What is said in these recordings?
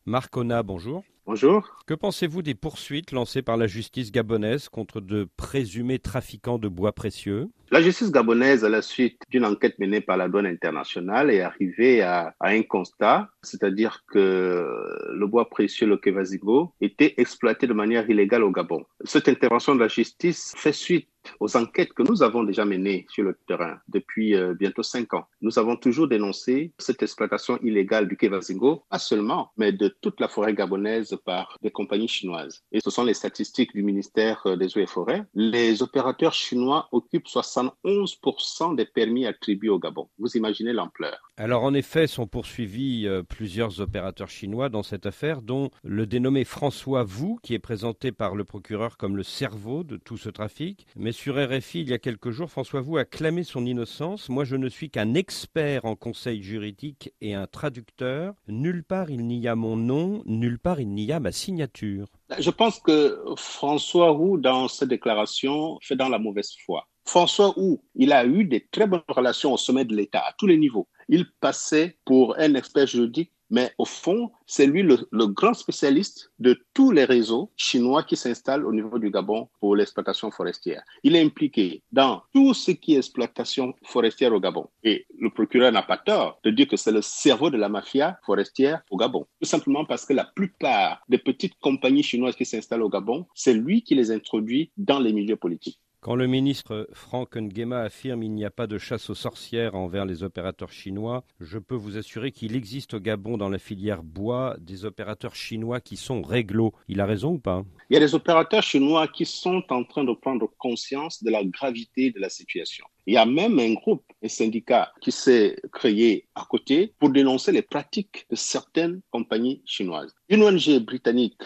Marc Ona, bonjour. Bonjour. Que pensez-vous des poursuites lancées par la justice gabonaise contre de présumés trafiquants de bois précieux? La justice gabonaise, à la suite d'une enquête menée par la douane internationale, est arrivée à un constat, c'est-à-dire que le bois précieux, le Kevazigo, était exploité de manière illégale au Gabon. Cette intervention de la justice fait suite aux enquêtes que nous avons déjà menées sur le terrain depuis bientôt 5 ans. Nous avons toujours dénoncé cette exploitation illégale du Kevazigo, pas seulement, mais de toute la forêt gabonaise par des compagnies chinoises. Et ce sont les statistiques du ministère des Eaux et Forêts. Les opérateurs chinois occupent 71% des permis attribués au Gabon. Vous imaginez l'ampleur. Alors en effet, sont poursuivis plusieurs opérateurs chinois dans cette affaire, dont le dénommé François Vu, qui est présenté par le procureur comme le cerveau de tout ce trafic. Mais sur RFI, il y a quelques jours, François Vu a clamé son innocence. Moi, je ne suis qu'un expert en conseil juridique et un traducteur. Nulle part il n'y a mon nom, nulle part il n'y a ma signature. Je pense que François Roux, dans cette déclaration, fait dans la mauvaise foi. François Roux, il a eu des très bonnes relations au sommet de l'État, à tous les niveaux. Il passait pour un expert juridique, mais au fond, c'est lui le grand spécialiste de tous les réseaux chinois qui s'installent au niveau du Gabon pour l'exploitation forestière. Il est impliqué dans tout ce qui est exploitation forestière au Gabon. Et le procureur n'a pas tort de dire que c'est le cerveau de la mafia forestière au Gabon. Tout simplement parce que la plupart des petites compagnies chinoises qui s'installent au Gabon, c'est lui qui les introduit dans les milieux politiques. Quand le ministre Franck Nguema affirme qu'il n'y a pas de chasse aux sorcières envers les opérateurs chinois, je peux vous assurer qu'il existe au Gabon dans la filière bois des opérateurs chinois qui sont réglo. Il a raison ou pas? Il y a des opérateurs chinois qui sont en train de prendre conscience de la gravité de la situation. Il y a même un groupe, un syndicat qui s'est créé à côté pour dénoncer les pratiques de certaines compagnies chinoises. Une ONG britannique,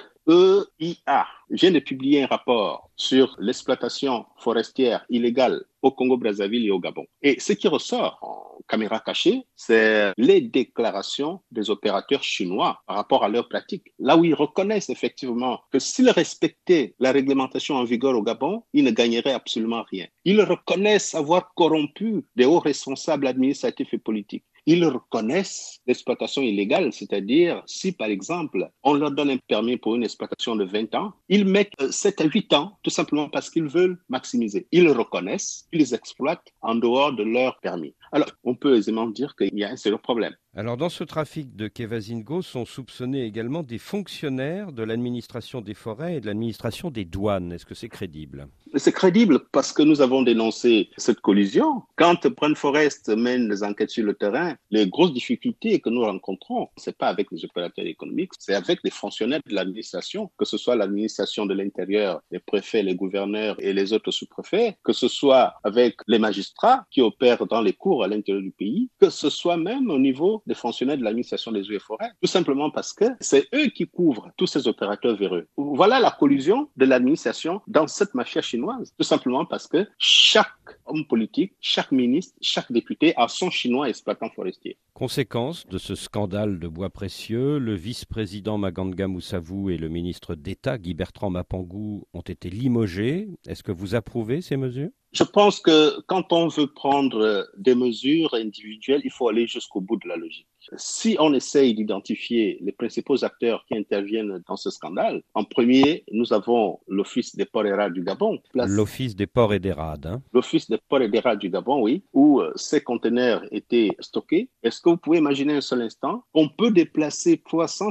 EIA, vient de publier un rapport sur l'exploitation forestière illégale au Congo-Brazzaville et au Gabon. Et ce qui ressort en caméra cachée, c'est les déclarations des opérateurs chinois par rapport à leurs pratiques. Là où ils reconnaissent effectivement que s'ils respectaient la réglementation en vigueur au Gabon, ils ne gagneraient absolument rien. Ils reconnaissent avoir corrompu des hauts responsables administratifs et politiques. Ils reconnaissent l'exploitation illégale, c'est-à-dire si, par exemple, on leur donne un permis pour une exploitation de 20 ans, ils mettent 7 à 8 ans, tout simplement parce qu'ils veulent maximiser. Ils reconnaissent qu'ils exploitent en dehors de leur permis. Alors, on peut aisément dire qu'il y a un sérieux problème. Alors dans ce trafic de Kevazingo sont soupçonnés également des fonctionnaires de l'administration des forêts et de l'administration des douanes. Est-ce que c'est crédible? C'est crédible parce que nous avons dénoncé cette collision. Quand Brand Forest mène des enquêtes sur le terrain, les grosses difficultés que nous rencontrons, c'est pas avec les opérateurs économiques, c'est avec les fonctionnaires de l'administration, que ce soit l'administration de l'intérieur, les préfets, les gouverneurs et les autres sous-préfets, que ce soit avec les magistrats qui opèrent dans les cours à l'intérieur du pays, que ce soit même au niveau des fonctionnaires de l'administration des eaux et forêts, tout simplement parce que c'est eux qui couvrent tous ces opérateurs véreux. Voilà la collusion de l'administration dans cette mafia chinoise, tout simplement parce que chaque homme politique, chaque ministre, chaque député a son chinois exploitant forestier. Conséquence de ce scandale de bois précieux, le vice-président Maganga Moussavou et le ministre d'État Guy-Bertrand Mapangou ont été limogés. Est-ce que vous approuvez ces mesures? Je pense que quand on veut prendre des mesures individuelles, il faut aller jusqu'au bout de la logique. Si on essaye d'identifier les principaux acteurs qui interviennent dans ce scandale, en premier, nous avons l'Office des ports et rades du Gabon. L'Office des ports et des rades. Hein. L'Office des ports et des rades du Gabon, oui, où ces conteneurs étaient stockés. Est-ce que vous pouvez imaginer un seul instant qu'on peut déplacer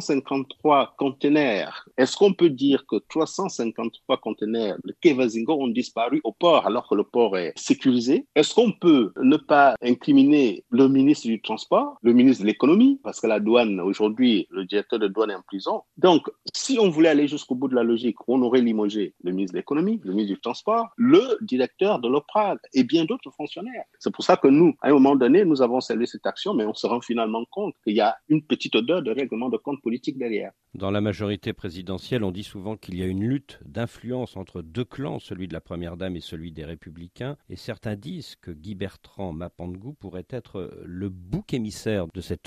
353 conteneurs? Est-ce qu'on peut dire que 353 conteneurs de Kevazingo ont disparu au port alors que le port est sécurisé? Est-ce qu'on peut ne pas incriminer le ministre du Transport, le ministre de l'Économie, parce que la douane, aujourd'hui, le directeur de douane est en prison. Donc, si on voulait aller jusqu'au bout de la logique, on aurait limogé le ministre de l'Économie, le ministre du Transport, le directeur de l'OPRAD et bien d'autres fonctionnaires. C'est pour ça que nous, à un moment donné, nous avons salué cette action, mais on se rend finalement compte qu'il y a une petite odeur de règlement de compte politique derrière. Dans la majorité présidentielle, on dit souvent qu'il y a une lutte d'influence entre deux clans, celui de la Première Dame et celui des Républicains, et certains disent que Guy-Bertrand Mapangou pourrait être le bouc émissaire de cette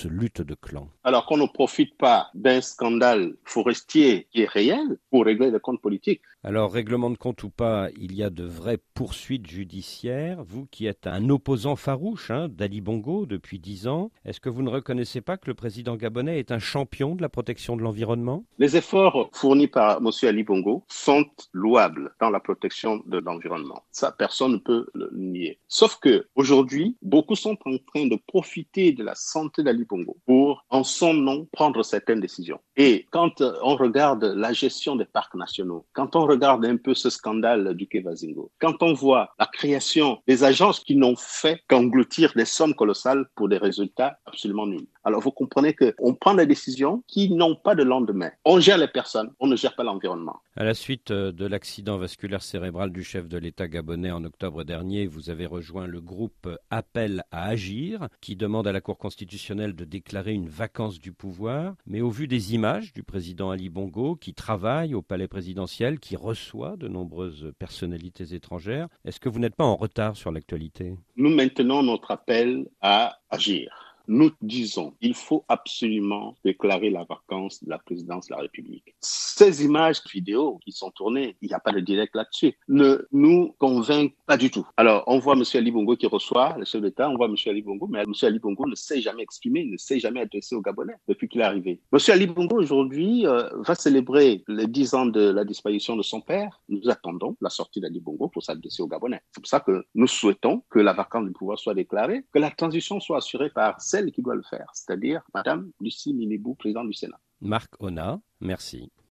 toute lutte de clans? Alors qu'on ne profite pas d'un scandale forestier qui est réel pour régler des comptes politiques. Alors, règlement de compte ou pas, il y a de vraies poursuites judiciaires. Vous qui êtes un opposant farouche d'Ali Bongo depuis 10 ans, est-ce que vous ne reconnaissez pas que le président gabonais est un champion de la protection de l'environnement? Les efforts fournis par M. Ali Bongo sont louables dans la protection de l'environnement. Ça, personne ne peut le nier. Sauf que aujourd'hui, beaucoup sont en train de profiter de la santé d'Ali Bongo pour, en son nom, prendre certaines décisions. Et quand on regarde la gestion des parcs nationaux, quand on regarde un peu ce scandale du Kevazingo, quand on voit la création des agences qui n'ont fait qu'engloutir des sommes colossales pour des résultats absolument nuls. Alors, vous comprenez qu'on prend des décisions qui n'ont pas de lendemain. On gère les personnes, on ne gère pas l'environnement. À la suite de l'accident vasculaire cérébral du chef de l'État gabonais en octobre dernier, vous avez rejoint le groupe Appel à agir, qui demande à la Cour constitutionnelle de déclarer une vacance du pouvoir. Mais au vu des images du président Ali Bongo, qui travaille au palais présidentiel, qui reçoit de nombreuses personnalités étrangères, est-ce que vous n'êtes pas en retard sur l'actualité? Nous maintenons notre appel à agir. Nous disons qu'il faut absolument déclarer la vacance de la présidence de la République. Ces images vidéo qui sont tournées, il n'y a pas de direct là-dessus, ne nous convainquent pas du tout. Alors, on voit M. Ali Bongo qui reçoit le chef d'État, on voit M. Ali Bongo, mais M. Ali Bongo ne s'est jamais exprimé, ne s'est jamais adressé aux Gabonais depuis qu'il est arrivé. M. Ali Bongo, aujourd'hui, va célébrer les 10 ans de la disparition de son père. Nous attendons la sortie d'Ali Bongo pour s'adresser aux Gabonais. C'est pour ça que nous souhaitons que la vacance du pouvoir soit déclarée, que la transition soit assurée par celle qui doit le faire, c'est-à-dire Madame Lucie Minibou, présidente du Sénat. Marc Ona, merci.